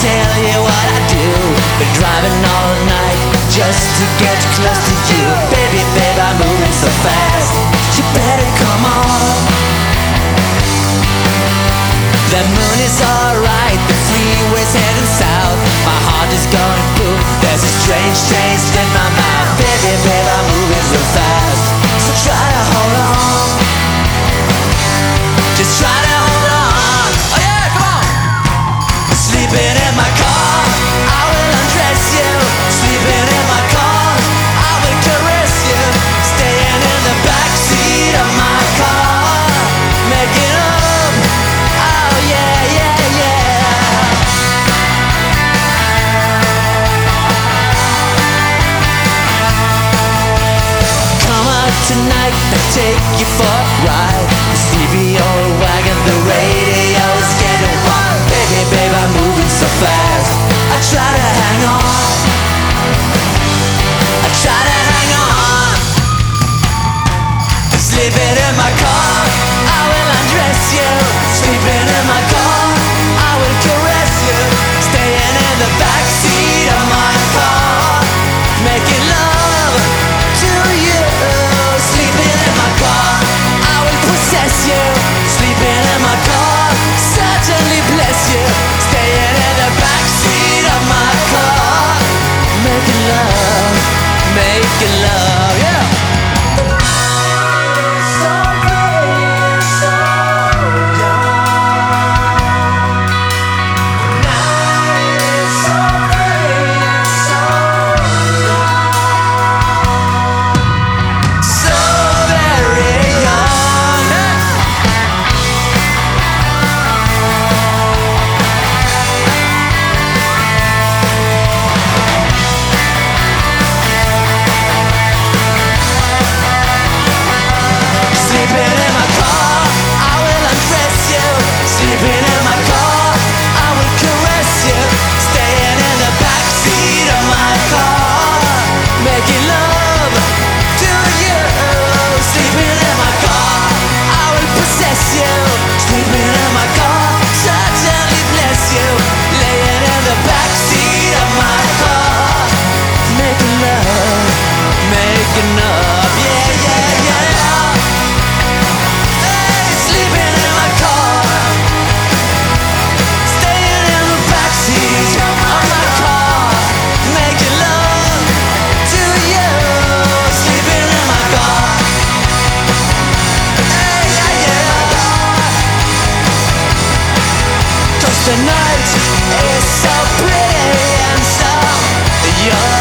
tell you what I do. Been driving all night just to get close to you. Baby, babe, I'm moving so fast, you better come on. The moon is alright, the freeway's heading south. My heart is going boom, there's a strange taste in my mouth. Baby, babe, I'm moving so fast, so try to hold on. Just try to hold on. Oh yeah, come on. Sleeping in my car, I will undress you. Sleeping in my car, I will caress you. Staying in the backseat of my car, making up. Oh yeah, yeah, yeah. Come out tonight, I'll take you for a ride. The stereo wagon, the radio's getting wild. Baby, babe, I'm moving so fast, I try to hang on, I try to hang on. Sleeping in my car, I will undress you. Sleeping in my car, I will caress you. Staying in the backseat of my car, making love to you. Sleeping in my car, I will possess you. Sleeping in my car, certainly bless you. Staying in the backseat of my car, making love, yeah. So pretty, so young. Night is so pretty, so young. So very young. Sleeping in my car, I will undress you. Sleeping in my car, I will caress you. Staying in the backseat of my car, making love to you. Sleeping in my car, I will possess you. Sleeping in my car, certainly bless you. Laying in the backseat of my car, making love, yeah, yeah, yeah. Hey, sleeping in my car, staying in the backseat of my car, making love to you. Sleeping in my car, hey, yeah, yeah. 'Cause the night is so pretty and so young.